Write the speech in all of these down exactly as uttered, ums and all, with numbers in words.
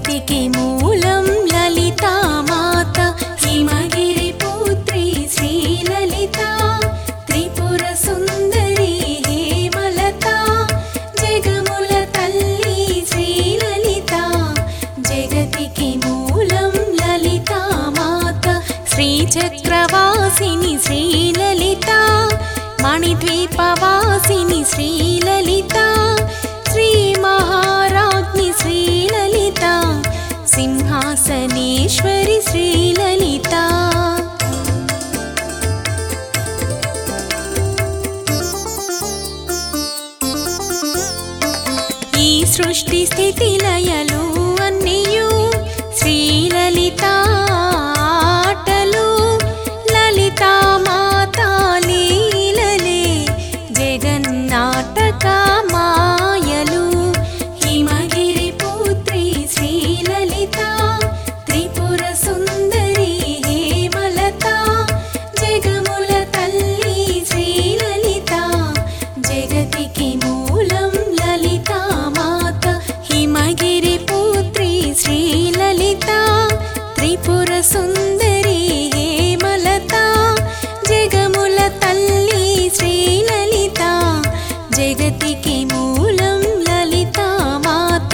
జగతికి మూలం లలితా మాత హిమగిరి పుత్రి శ్రీలలిత త్రిపుర సుందరి హేమలత జగముల తల్లి శ్రీలలిత జగతికి మూలం లలితా మాత శ్రీచక్రవాసిని శ్రీలలిత మణిద్వీపవాసిని శ్రీలలిత శ్రీ మహారాజ్ఞి శ్రీలలిత సింహాసనేశ్వరి శ్రీలలిత ఈ సృష్టి స్థితి లయలు అన్నియు శ్రీలలిత ఆటలు లలితా మాత లీలలే జగన్నాటక మాయలు హిమగిరి పుత్రి శ్రీలలిత త్రిపుర సుందరి హేమలత జగముల తల్లి శ్రీలలిత జగతికి మూలం లలితా మాత హిమగిరి పుత్రి శ్రీలలిత త్రిపుర సుందరి హేమలత జగముల తల్లి శ్రీలలిత జగతికి మూలం లలితా మాత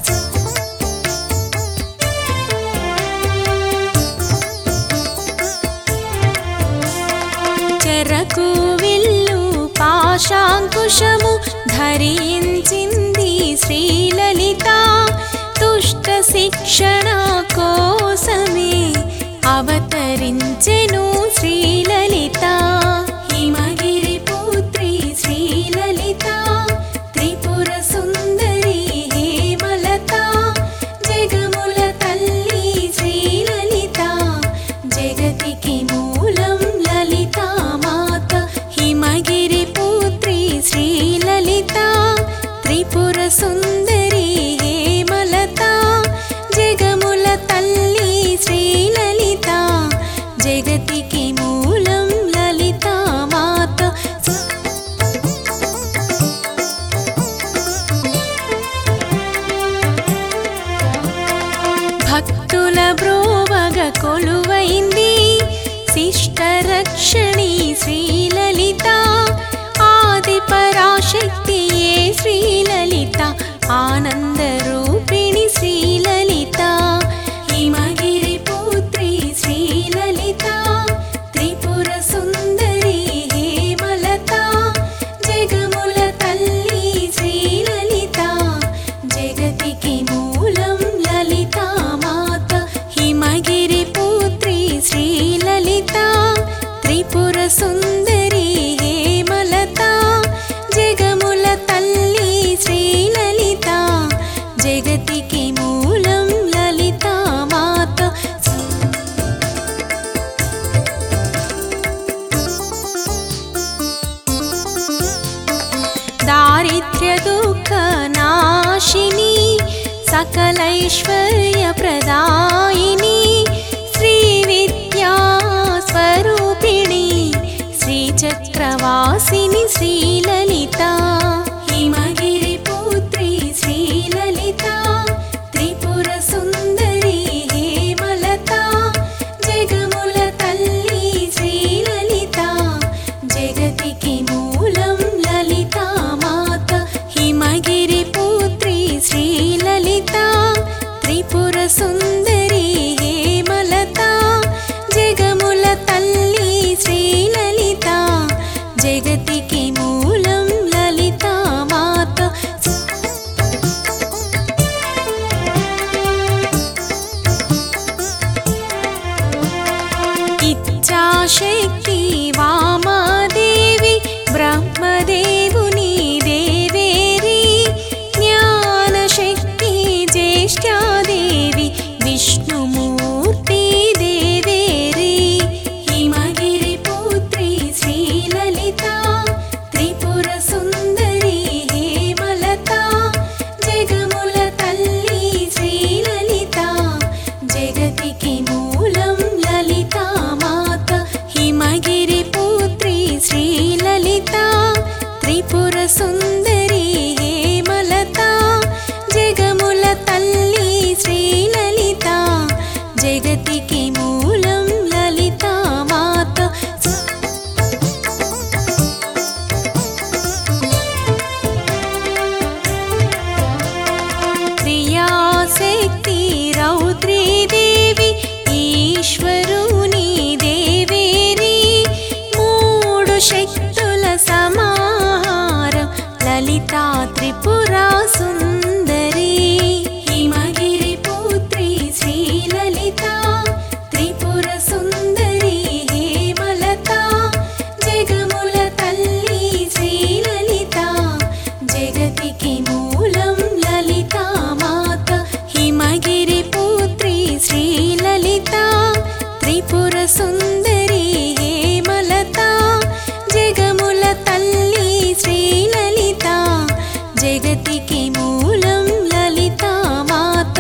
చెరకు విల్లు పాశాంకుశము ధరించింది శ్రీలలిత దుష్ట శిక్షణ కోసమే అవతరించెను శ్రీలలిత హిమగిరి పుత్రి శ్రీలలిత త్రిపుర సుందరి హేమలత జగముల తల్లి శ్రీలలిత జగతికి మూలం లలితా మాత హిమగిరి పుత్రి శ్రీలలిత త్రిపుర సుందరి హేమలత జగముల తల్లి శ్రీలలిత జగతికి మూలం లలితా మాత భక్తుల బ్రోవగ కొలువైంది శిష్టరక్షణి శ్రీలలిత ఆది పరాశక్తియే శ్రీలలిత ఆనంద రూపిణి శ్రీలలిత హిమగిరి పుత్రి శ్రీలలిత త్రిపుర సుందరి హేమలత జగముల తల్లి శ్రీలలిత జగతికి మూలం లలితా మాత హిమగిరి పుత్రి శ్రీలలిత త్రిపుర సుందరి హేమలత జగముల తల్లి శ్రీలలిత జగతికి మూలం లలితా మాత దారిద్ర్య దుఃఖ నాశిని సకలైశ్వర్య ప్రదాయిని శ్రీ విద్యా స్వరూపిణి శ్రీచక్రవాసిని శ్రీలలిత హిమగిరి పుత్రి శ్రీలలిత త్రిపుర సుందరి హేమలత జగముల తల్లి శ్రీలలిత జగతికి మూలం లలితా మాత హిమగిరి పుత్రి శ్రీలలిత త్రిపుర సుందరి హేమలత జగముల తల్లి శ్రీలలిత జగతికి మూలం లలితా మాత ఇచ్ఛాశక్తి వామాదేవి బ్రహ్మదేవుని దేవేరి జ్ఞానశక్తి జ్యేష్ఠాదేవి విష్ణుమూర్తి దేవేరి హిమగిరి పుత్రి శ్రీలలిత త్రిపుర సుందరి హేమలత జగముల తల్లి శ్రీలలిత జగతికి మూలం లలితా మాత హిమగిరి పుత్రి శ్రీలలిత త్రిపుర సుందరి హేమలత జగముల తల్లి శ్రీ లలితా త్రిపురా సుందరి హిమగిరి పుత్రి శ్రీలలితా త్రిపుర సుందరి హేమలతా జగముల తల్లి శ్రీలలితా జగతికి మూలం లలితా మాత హిమగిరి పుత్రి శ్రీలలితా త్రిపుర సుందరి హేమలతా జగముల తల్లి శ్రీలలితా జగతికి మూలం లలితా మాత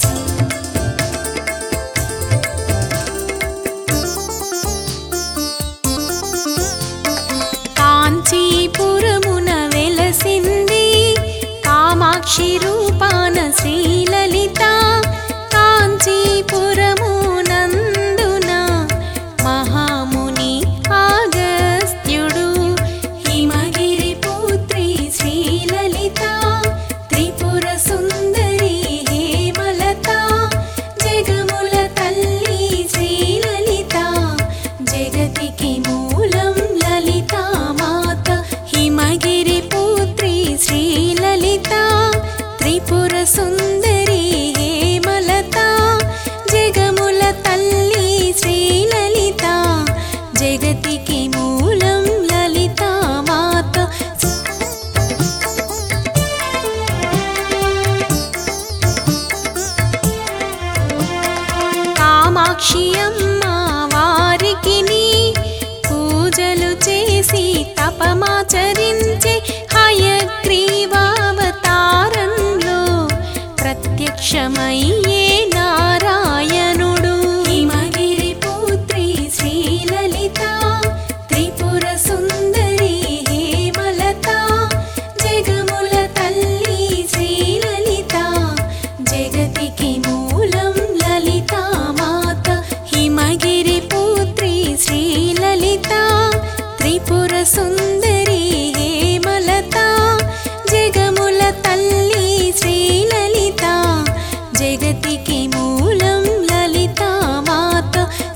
కాంచీపురమున వెలసింది కామాక్షి రూపాన శ్రీలలితా కాంచీపురమునందున మహాముని అగస్త్యుడు హిమగిరి పుత్రి శ్రీలలితా త్రిపుర సుందరి హేమలతా జగముల తల్లి శ్రీలలితా జగతికి మూలం లలితా మాత హిమగిరి పుత్రి శ్రీలలితా త్రిపుర సుందరి హేమలతా జగముల తల్లి శ్రీలలితా జగతికి మూలం లలితా మాత కామాక్షి అమ్మ వారికి పూజలు చేసి తపమాచరించే హయగ్రీవావతారంలో ప్రత్యక్షమయ్యే నారాయణుడు హిమగిరి పుత్రి శ్రీలలితా త్రిపుర సుందరి హేమలతా జగముల తల్లి శ్రీలలితా జగతికి మూలం లలితా మాత హిమగిరి పుత్రి శ్రీలలితా త్రిపుర సుందరి హేమలతా జగముల తల్లి శ్రీలలితా జగతికి మూలం లలితా మాత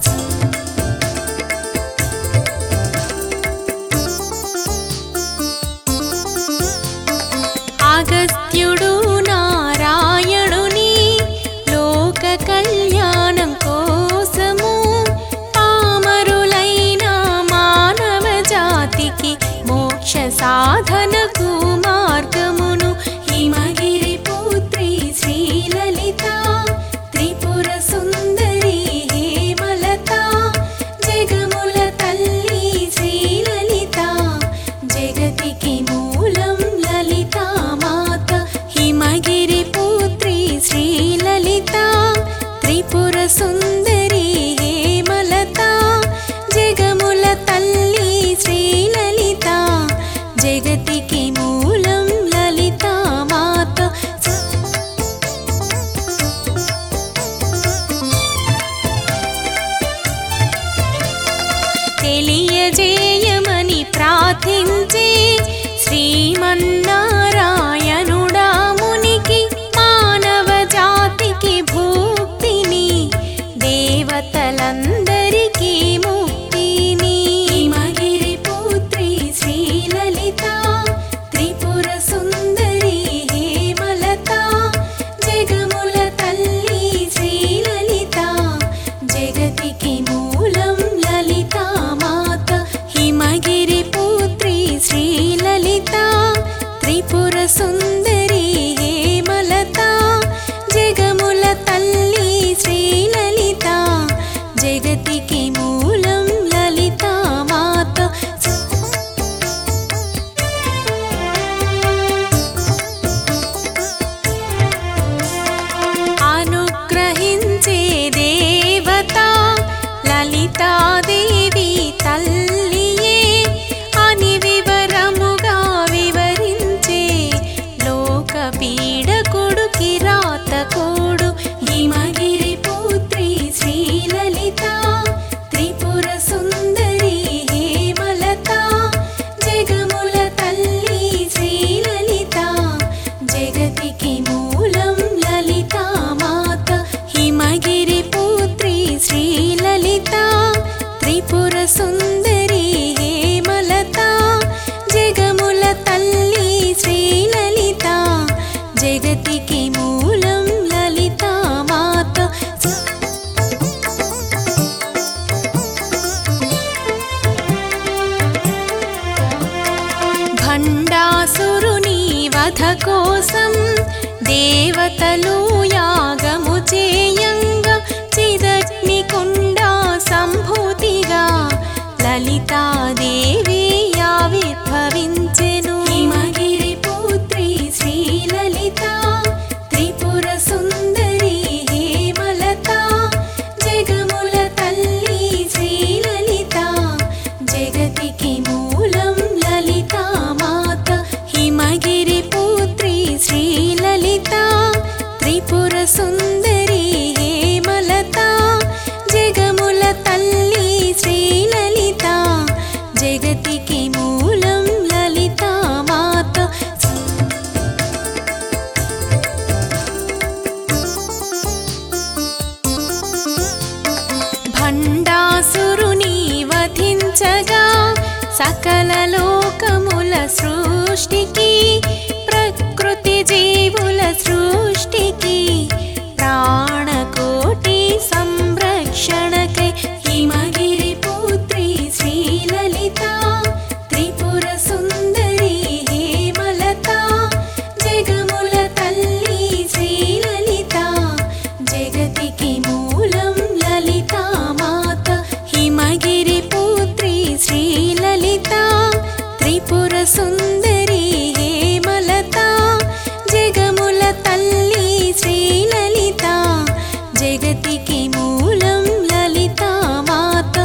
అగస్త్యుడు నారాయణుని లోక కళ్యాణం కోసము పామరులైన మానవ జాతికి మోక్ష సాధనకు మార్గమును హిమగిరి పుత్రి శ్రీలలితా త్రిపుర సుందరి హేమలతా జగముల తల్లి శ్రీలలితా జగతికి మూలం లలితా మాత హిమగిరి పుత్రి శ్రీలలితా త్రిపుర సుందరి హేమలతా జగముల తల్లి శ్రీలలితా జగతికి మూలం లలితా మాత తెలియజేయమని ప్రార్థించే శ్రీమన్నారాయణుడా మునికి మానవ జాతికి భూక్తిని దేవతలందరికీ ముక్తిని హిమగిరి పుత్రి శ్రీలలితా త్రిపుర సుందరి హేమలతా జగముల తల్లి శ్రీలలితా జగతికి మూలం లలితా మాత హిమగిరి పుత్రి శ్రీలలితా త్రిపుర సుందరి హేమలతా జగముల తల్లి శ్రీలలితా జగతికి మూలం లలితా మాత అనుగ్రహించే దేవత లలితాదేవి తల్లియే అని వివరముగా వివరించే లోక భండాసురుని వధ కోసం దేవతలు యాగము చేయంగా చిదగ్నికుండ సంభూతిగా లలితాదేవి ఆవిర్భవించెను. హిమగిరి పుత్రి శ్రీలలిత త్రిపుర సుందరి హేమలత జగముల తల్లి శ్రీలలిత జగతికి మూలం లలితా మాత. హిమగిరి పుత్రి శ్రీలలిత త్రిపుర సుందరి హేమలత జగముల తల్లి శ్రీలలిత జగతికి మూలం లలితా మాత. భండాసురుని వధించగా సకల లోకముల సృష్టికి ప్రకృతి జీవుల సృష్టికి ప్రాణకోటి సంరక్షణకై హిమగిరి పుత్రి శ్రీలలిత త్రిపుర సుందరి హేమలత జగముల తల్లి శ్రీలలిత జగతికి మూలం లలితా మాత. హిమగిరి పుత్రి శ్రీలలిత త్రిపుర సుందరి హేమలత జగముల తల్లి శ్రీలలిత జగతికి మూలం లలితా మాత.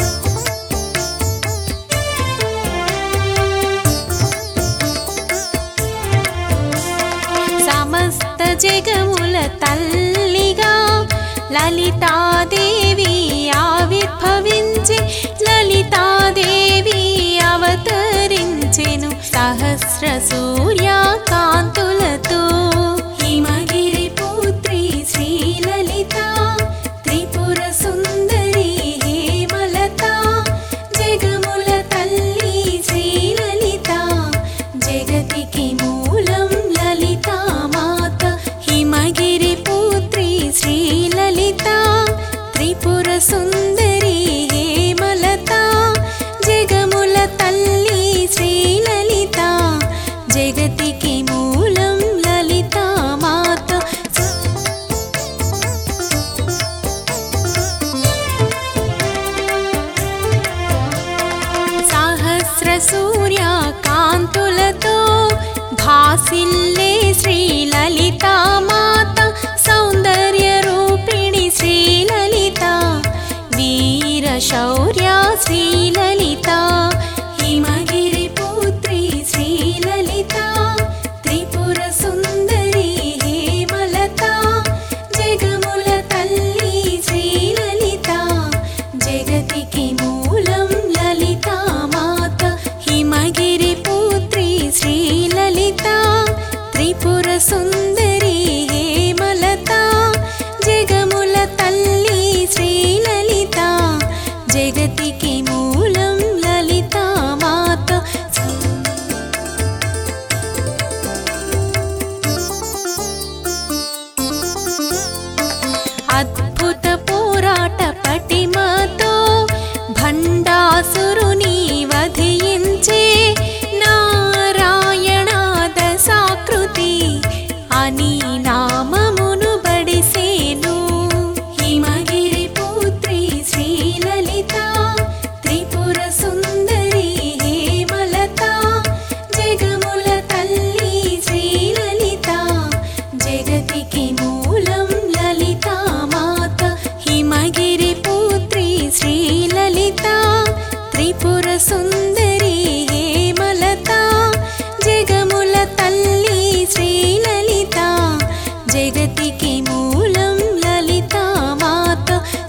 సమస్త జగముల తల్లిగా లలితాదేవి ఆవిర్భవించి లలితాదేవి అవతరించెను సహస్ర సూర్య కాంతులతో. హిమగిరి పుత్రి శ్రీలలిత త్రిపుర సుందరి హేమలత జగముల తల్లి శ్రీలలిత జగతికి మూలం లలితా మాత. హిమగిరి పుత్రి శ్రీలలిత త్రిపుర సుందరి హేమలత జగముల తల్లి శ్రీలలిత జగతికి మూలం లలితా మాత. సహస్ర సూర్య కాంతులతో భాసిల్లే శ్రీలలితా మాత సౌందర్య రూపిణి శ్రీలలిత వీర శౌర్య శ్రీలలిత. హిమగిరి పుత్రి శ్రీలలిత త్రిపుర సుందరి హేమలత జగముల తల్లి శ్రీలలిత జగతికి మూలం లలితా మాత. హిమగిరి పుత్రి శ్రీలలిత త్రిపుర సుందరి హేమలత జగముల తల్లి శ్రీలలిత జగతికి మూలం లలితా మాత. అద్భుత పోరాట పటిమతో భండాసురుని వధించే నారాయణ దశాకృతి అని నామమును బడిసేను. హిమగిరి పుత్రి శ్రీలలిత త్రిపుర సుందరి హేమలత జగముల తల్లి శ్రీలలిత జగతికి మూలం లలితా మాత. హిమగిరి పుత్రి శ్రీలలిత త్రిపుర సుందరి హేమలత జగముల తల్లి శ్రీలలిత జగతికి మూలం లలితా మాత.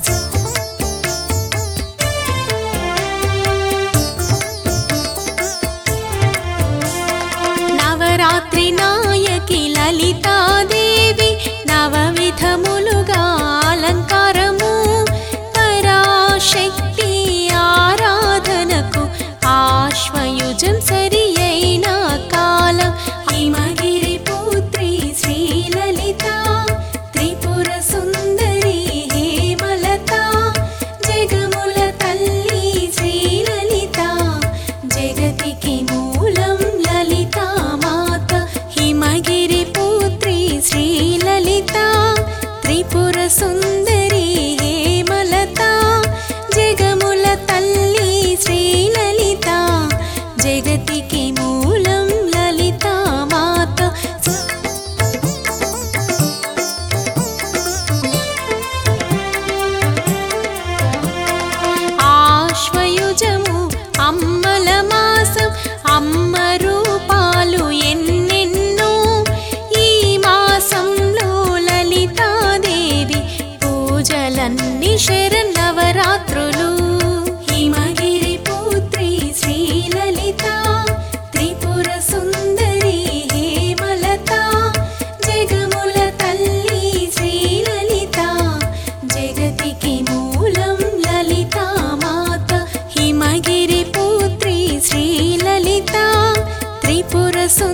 నవరాత్రి నాయకి లలితాదేవి నవవిధములుగా అలంకారము పరాశక్తి ఆరాధనకు ఆశ్వయుజం సరి అయిన కాలం. హిమగిరి పుత్రి శ్రీలలిత త్రిపుర సుందరి హేమలత జగముల తల్లి శ్రీలలిత జగతికి మూలం లలితా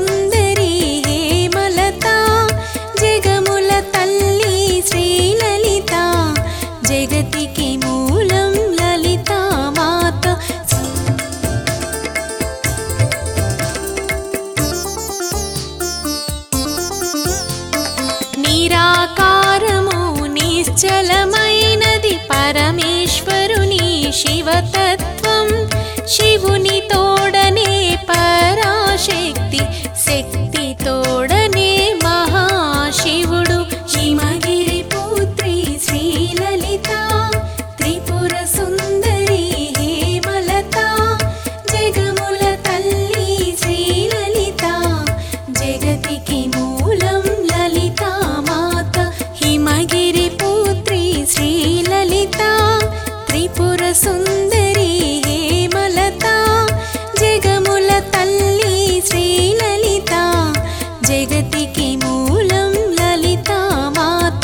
సుందరి హేమలత జగముల తల్లి శ్రీలలిత జగతికి మూలం లలిత మాత నిరాకారము నిశ్చలమైనది పరమేశ్వరుని శివతత్వం శివుని తోడనే పరాశక్తి శక్తి తోడనే మహాశివుడు హిమగిరి పుత్రి శ్రీలలిత త్రిపుర సుందరి హేమలత జగముల తల్లి శ్రీలలిత జగతికి మూలం లలిత మాత హిమగిరి పుత్రి శ్రీలలిత త్రిపుర సుందరి హేమలత జగముల తల్లి శ్రీలలిత జగతికి మూలం లలిత మాత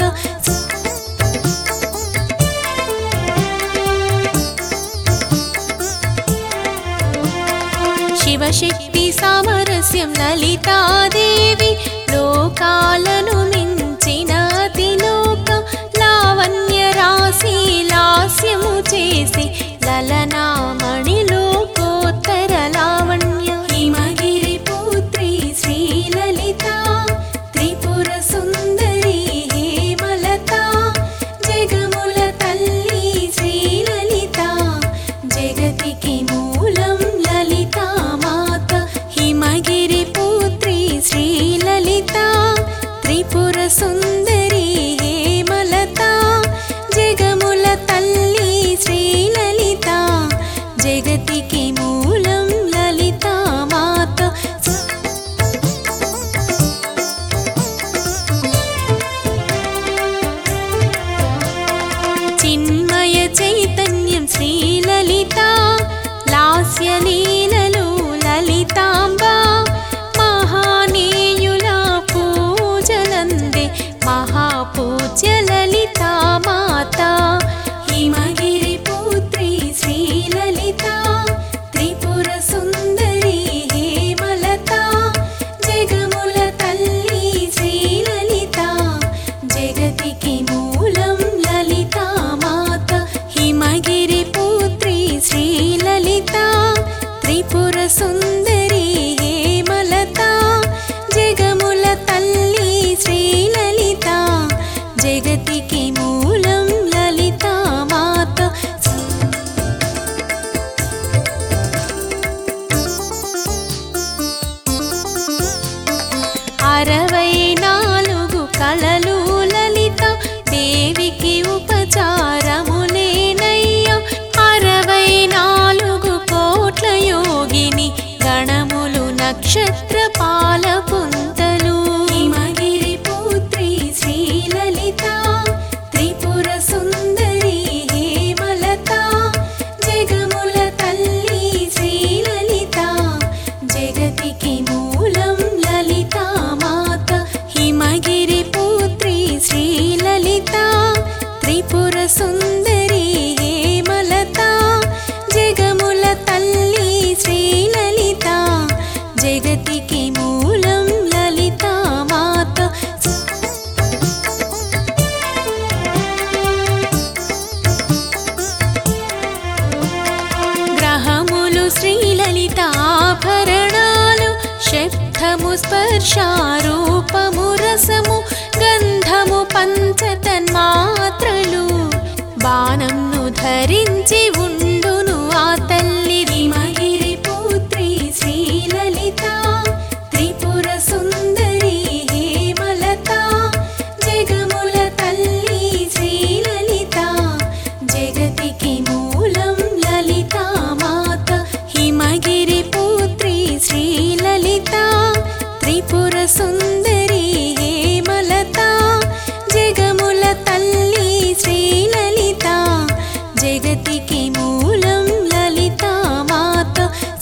శివశక్తి సామరస్యం లలితాదేవి లోకాలను మించిన అతిలోకం లావణ్య రాశి లాస్యము చేసి లలనామణిలో కోత్తర లావణ్య హిమగిరి పుత్రి శ్రీలలిత త్రిపుర సుందరి హేమలత జగముల తల్లి శ్రీలలిత జగతికి మూలం లలిత మాత హిమగిరి పుత్రి శ్రీలలిత త్రిపుర సుందరి హేమలత జగముల తల్లి శ్రీలలిత జగతికి మూలం లలిత మాత చిన్మయ చైతన్యం శ్రీలలిత లాస్యలీలలు లలితాంబ మహానీయుల పూజలందే మహాపూజ్య లలిత మాత హిమగిరి పుత్రి శ్రీలలిత త్రిపుర సుందరి హేమలత జగముల తల్లి శ్రీలలిత జగతికి మూలం లలిత మాత హిమగిరి పుత్రి శ్రీలలిత త్రిపుర సుందరి హేమలత జగముల తల్లి శ్రీలలిత జగతికి మూలం లలిత మాత అరవై నాలుగు కళలు లలిత దేవికి ఉపచారములేనయ్య అరవై నాలుగు కోట్ల యోగిని గణములు నక్షత్ర పాల పుంతలు హిమగిరి పుత్రి శ్రీలలిత త్రిపుర సుందరి హేమలత జగముల తల్లి శ్రీలలిత జగతికి మూలం లలిత మాత హిమగిరి పుత్రి శ్రీలలిత త్రిపుర సుందరి హేమలత జగముల తల్లి శ్రీలలిత జగతికి మూలం లలిత మాత గ్రహములు శ్రీలలిత ఆభరణాలు శబ్దము స్పర్శ రూపము రసము గంధము పంచతన్మాత్రలు బాణంను ధరించి ఉండును ఆ తల్లి హిమగిరి పుత్రి శ్రీలలిత త్రిపుర సుందరి హేమలత జగముల తల్లి శ్రీలలిత జగతికి మూలం లలిత మాత హిమగిరి పుత్రి శ్రీలలిత త్రిపుర సుందరి హేమలత జగముల తల్లి శ్రీలలిత జగతికి మూలం లలిత మాత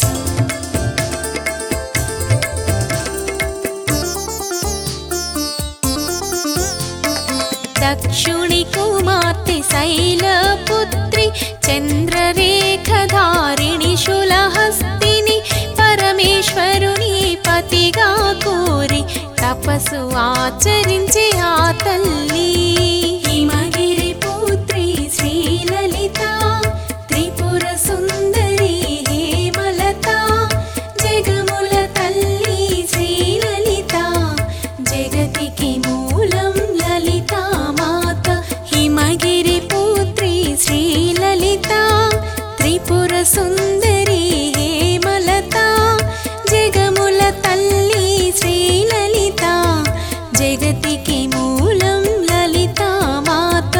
దక్షుణి కుమార్తె శైలపుత్రి చంద్రరేఖధారిణి శూలహస్తిని పరమేశ్వరుని పతిగా కోరి తపస్సు ఆచరించి ఆ తల్లి హిమగిరి పుత్రి శ్రీలలిత త్రిపుర సుందరి హేమలత జగముల తల్లి శ్రీలలిత జగతికి మూలం లలిత మాత హిమగిరి పుత్రి శ్రీలలిత త్రిపుర సుందరి హేమలత జగముల తల్లి శ్రీలలిత జగతికి మూలం లలిత మాత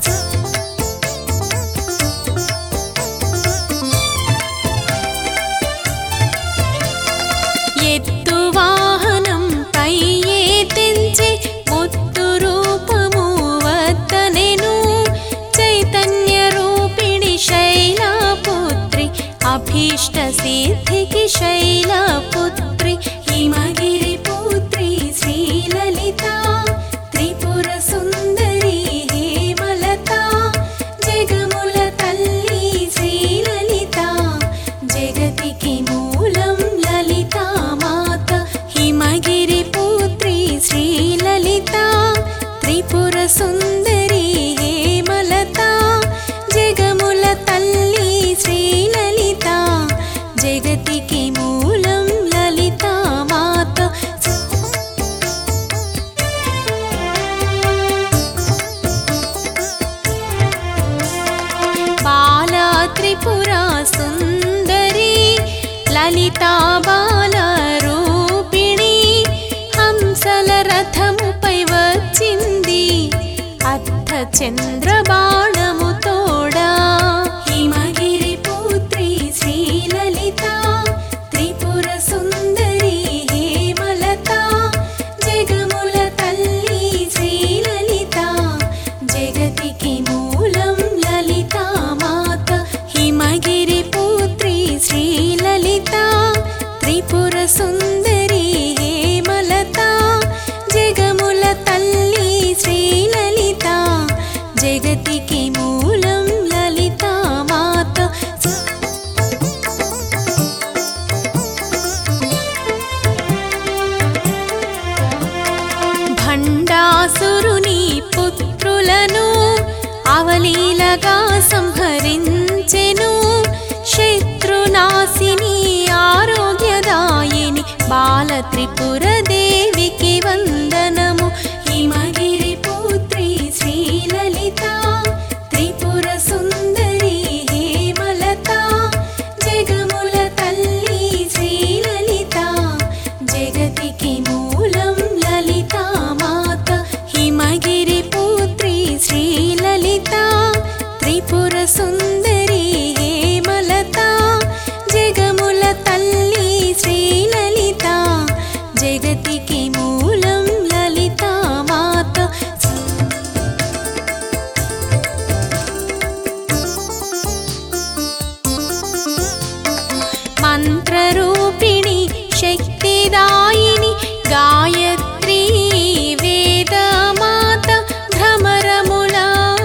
ఎత్తు వాహనం పై తెంచే ముత్తు రూపము వద్దనెను చైతన్య రూపిణి శైలపుత్రి అభీష్ట సిద్ధికి శైలపుత్రి హిమగిరి పుత్రి శ్రీలలిత త్రిపుర సుందరి హేమలత జగముల తల్లి శ్రీలలిత జగతికి మూలం లలిత మాత హిమగిరి పుత్రి శ్రీలలిత త్రిపుర సుందరి హేమలత జగముల తల్లి శ్రీలలిత జగతికి మూలం లలిత మాత బాల త్రిపుర సుందరి లలితా బాల రూపిణి హంసల రథముపై వచ్చింది అర్థ చంద్ర బాణము తోడా హిమగిరి పుత్రి శ్రీలలిత త్రిపుర సుందరి హేమలత జగముల తల్లి శ్రీలలిత జగతికి మూలం లలిత మాత హిమగిరి పుత్రి శ్రీలలిత త్రిపుర సుందరి హేమలత జగముల తల్లి శ్రీలలిత జగతికి మూలం లలిత మాత భండాసురుని పుత్రులను అవలీలగా సంహరించెను శత్రునాశిని ఆరోగ్యదాయిని బాల త్రిపుర దేవికి వందనము హిమగిరి పుత్రి శ్రీలలిత త్రిపుర సుందరి హేమలత జగముల తల్లి శ్రీలలిత జగతికి మూలం లలిత మాత హిమగిరి పుత్రి శ్రీలలిత త్రిపుర సుందరి హేమలత జగముల తల్లి శ్రీలలిత జగతికి మూలం లలిత మాత మంత్రరూపిణి శక్తిదాయిని గాయత్రి వేదమాత భ్రమరముల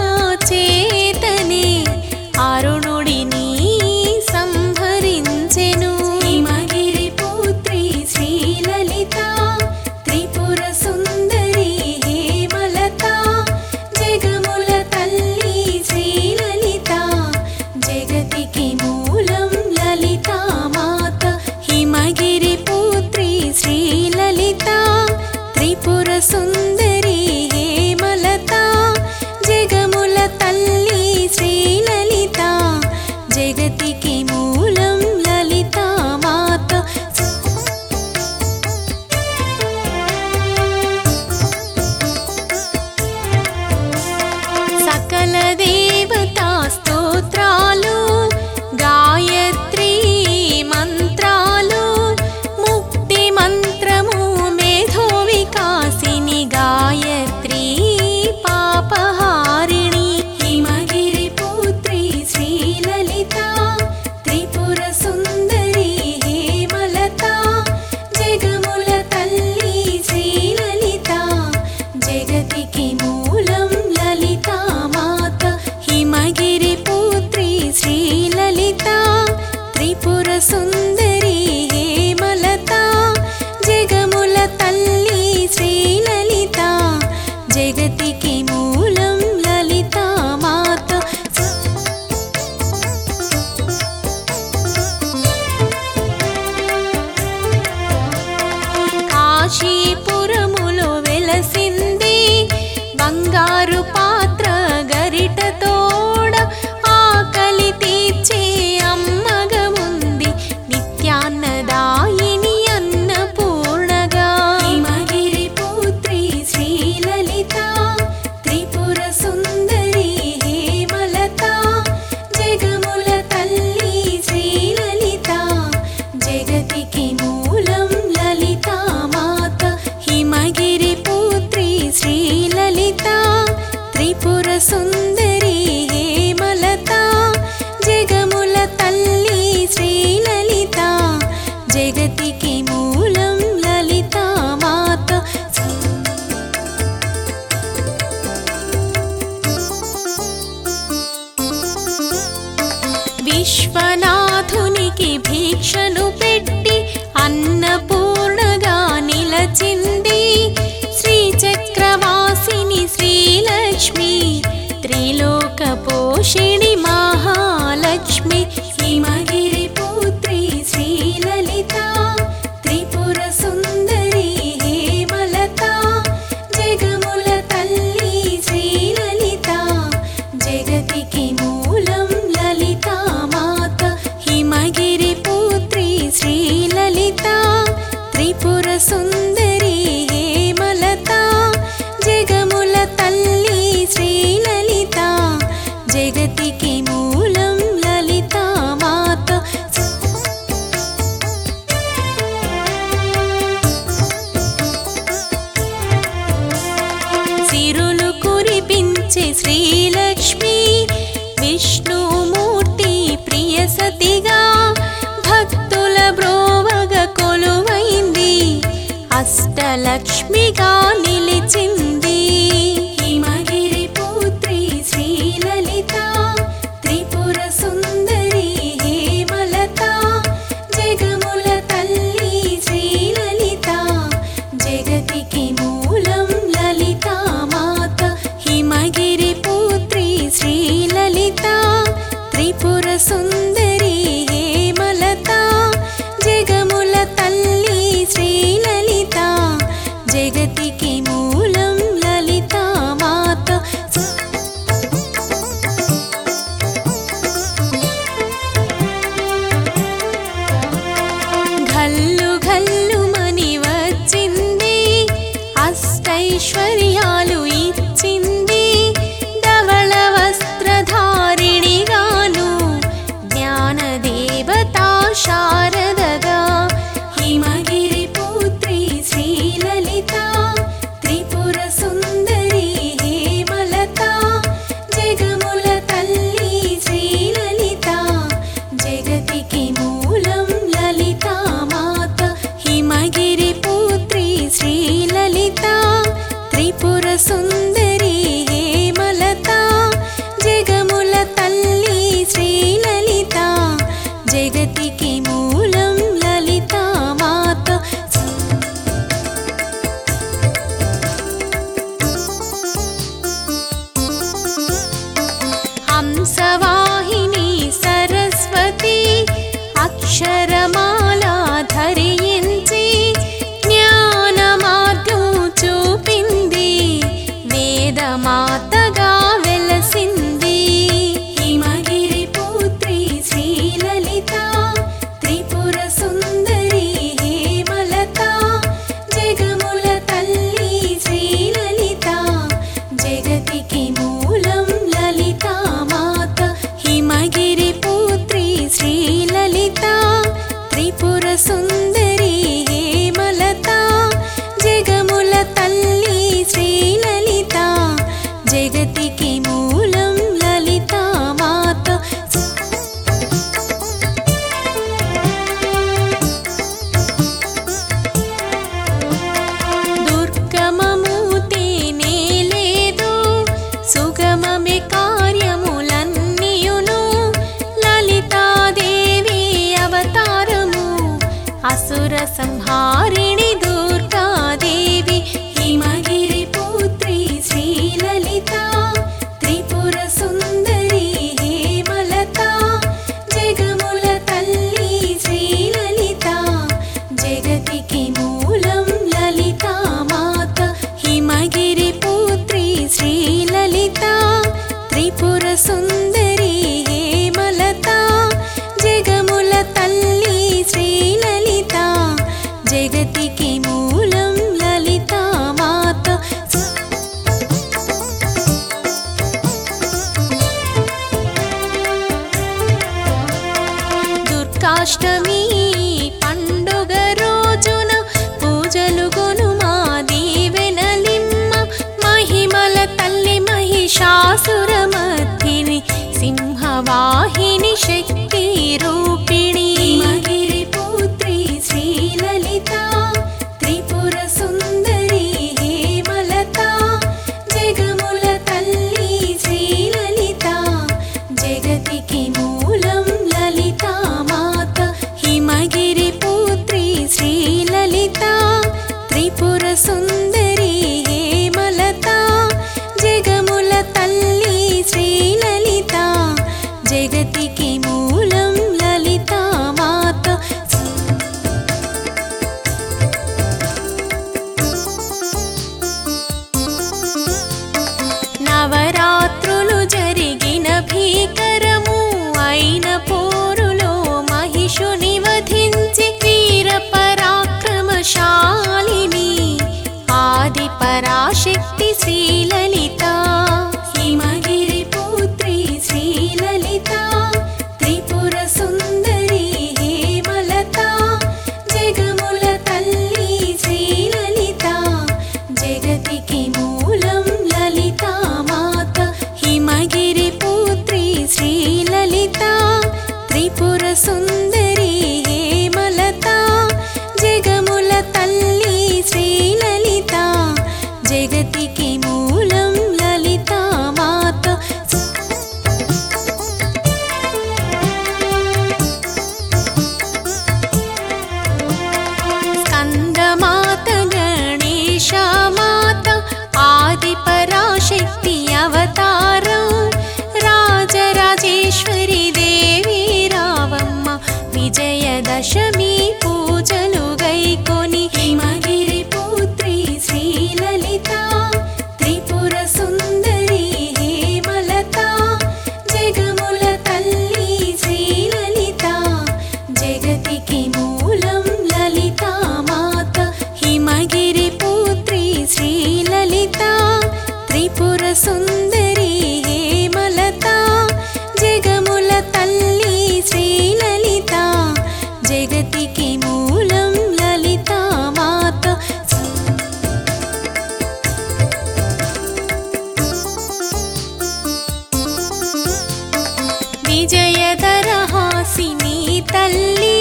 చేతనే అరుణుడిని సంహరించెను హిమగిరి పుత్రి శ్రీలలిత త్రిపుర సుందరి హేమలత జగముల తల్లి శ్రీలలిత జగతికి మూలం లలిత మాత హిమగిరి పుత్రి శ్రీలలిత త్రిపుర సుందరి హేమలత జగముల తల్లి శ్రీలలిత జగతికి మూలం లలిత మాత సకల దేవతా స్తోత్రాలు గాయత్రి మంత్రాలు ముక్తి మంత్రము మేధో వికాసిని గా కాశీపురములో వెలసింది బంగారు పాత్ర గరిటతోడ ఆకలి తీర్చే అమ్మగా ఉంది నిత్యాన్నదాయిని అన్నపూర్ణగా హిమగిరి పుత్రి శ్రీలలిత త్రిపుర సుందరి హేమలత జగముల తల్లి శ్రీలలిత జగతికి మూలం లలితా మాత హిమగిరి పుత్రి శ్రీలలిత త్రిపుర సుందరి హేమలత జగముల తల్లి శ్రీలలిత జగతికి మూలం లలితా మాత విశ్వనాథునికి భిక్షను పెట్టి అన్నపూర్ణగా నిలచింది శ్రీచక్రవాసిని శ్రీలక్ష్మి త్రిలోక పోషిణి మహాలక్ష్మి హిమగిరి పుత్రి శ్రీలలిత త్రిపుర సుందరి హేమలత జగముల తల్లి శ్రీలలిత జగతికి మూలం లలితా మాత హిమగిరి పుత్రి శ్రీలలిత త్రిపుర సుందరి హేమలత జగముల తల్లి శ్రీలలిత జగతికి మూలం లలితా మాత సిరులు కురిపించే శ్రీలక్ష్మి విష్ణుమూర్తి ప్రియ సతిగా భక్తుల బ్రోవగ కొలువైంది అష్టలక్ష్మిగా నిలిచింది హిమగిరి పుత్రి శ్రీలలిత త్రిపుర సుందరి హేమలత జగముల తల్లి శ్రీలలిత జగతికి మూలం లలితా మాత హిమగిరి పుత్రి శ్రీలలిత త్రిపుర సుందరి హేమలత జగముల తల్లి శ్రీలలిత జగతికి మూలం లలితా వాహిని శక్తి రూపిణి హిమగిరిపుత్రి శ్రీలలిత త్రిపుర సుందరి హేమలత జగముల తల్లి శ్రీలలిత జగతికి మూలం లలితా మాత హిమగిరిపుత్రి శ్రీలలిత త్రిపుర సుందరి హేమలత జగముల తల్లి శ్రీలలిత జగతికి మూలం లలితా మాత నవరాత్రులు జరిగిన భీకరము అయిన పోరులో మహిషుని వధించి వీర పరాక్రమశాలిని ఆది పరాశక్తి శ్రీలలిత హిమగిరిపుత్రి శ్రీలలిత త్రిపుర సుందరి హేమలత జగముల తల్లి శ్రీలలిత జగతికి మూలం లలితా మాత హిమగిరిపుత్రి శ్రీలలిత త్రిపుర సుందరి హేమలత జగముల తల్లి శ్రీలలిత జగతికి మూలం లలితా మాత స్కందమాత గణేశమాత ఆది పరాశక్తి అవతారం రాజరాజేశ్వరి దేవి రావమ్మ విజయదశమి పూజలు గైకొని హిమగిరిపుత్రి శ్రీలలిత త్రిపుర సుందరి హేమలత జగముల తల్లి శ్రీలలిత జగతికి మూలం లలితా మాత హిమగిరిపుత్రి శ్రీలలిత త్రిపుర సుందరి హేమలత జగముల తల్లి శ్రీలలిత జగతికి మూలం లలితా మాత విజయదరహాసిని తల్లి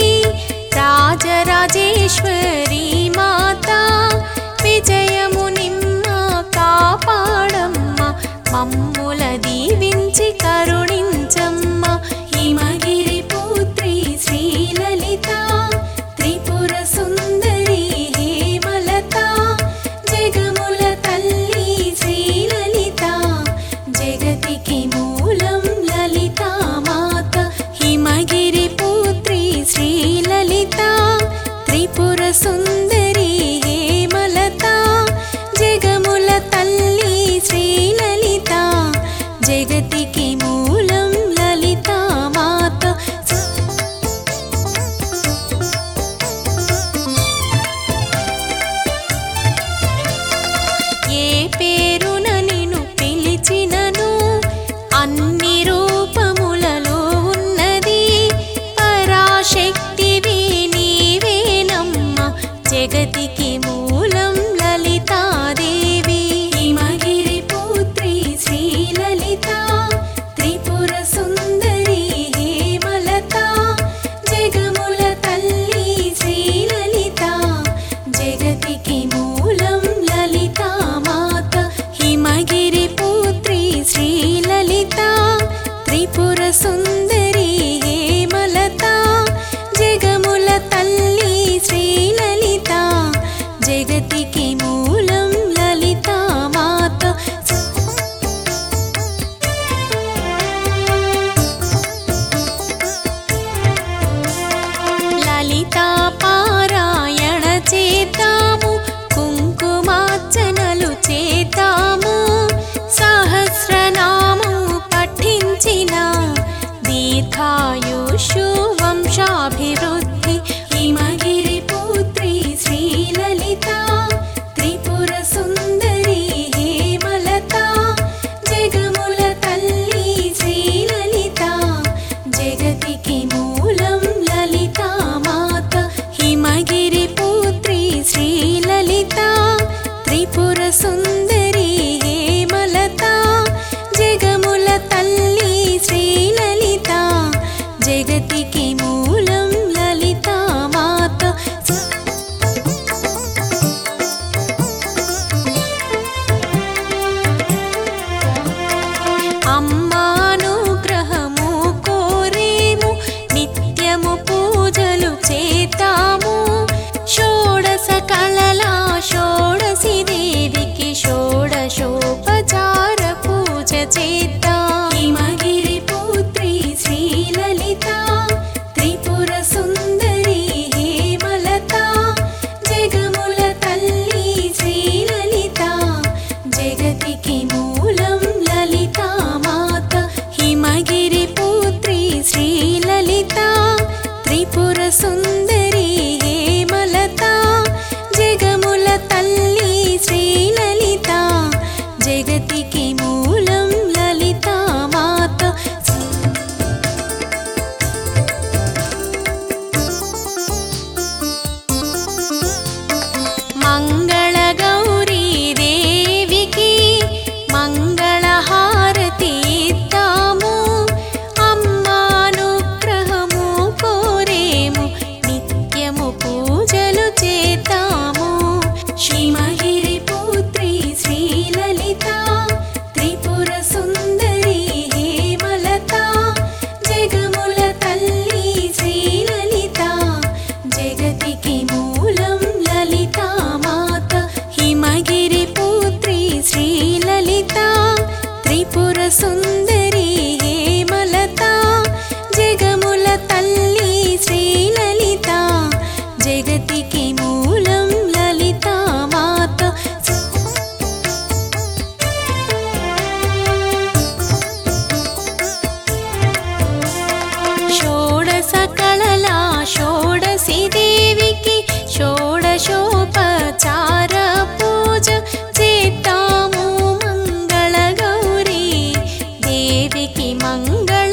రాజరాజేశ్వరి మాత విజయము నిమ్మ కాపాడమ్మ మమ్ముల దీవించి కరుణించమ్మ హిమగిరిపుత్రి శ్రీలలిత త్రిపుర సుందరి హేమలత జగముల తల్లి శ్రీలలిత జగతికి మూలం లలితా మాత హిమగిరిపుత్రి శ్రీలలిత త్రిపుర సుందరి హేమలత జగముల తల్లి శ్రీలలిత జగతికి మూలం లలితా మాత ఏ పేరున నిన్ను పిలిచినను అన్ని రూపములలో ఉన్నది పరాశక్తివి నీవేనమ్మ జగతికి మూలం లలితాదేవి హిమగిరిపుత్రి శ్రీలలిత త్రిపుర సుందరి హేమలత జగముల తల్లి శ్రీలలిత జగతికి మూలం లలితా మాత హిమగిరిపుత్రి శ్రీలలిత త్రిపుర సుందరి హేమలత జగముల తల్లి శ్రీలలిత జగతికి మూలం లలితా మాత లలితా పారాయణ చేతాము కుంకుమార్చనలు చేతాము సహస్రనామం పఠించిన దీర్ఘాయుషు వంశాభివృద్ధి హిమగిరిపుత్రి శ్రీలలిత త్రిపుర సుందరి హేమలత జగముల తల్లి శ్రీలలిత జగతికి మూలం లలితా మాత హిమగిరిపుత్రి శ్రీలలిత త్రిపుర సుందరి హేమలత జగముల తల్లి శ్రీలలిత హిమగిరిపుత్రి శ్రీలలితా త్రిపుర సుందరి హేమలతా జగముల తల్లి శ్రీలలితా జగతికి మూలం లలితా మాత హిమగిరిపుత్రి శ్రీలలితా త్రిపుర సుందరి హేమలతా జగముల తల్లి శ్రీలలితా జగతికి మూలం లలితా మాత షోడశ కళలా షోడశి దేవికి షోడశోపచార పూజ చేద్దాము మంగళ గౌరీ దేవికి మంగళ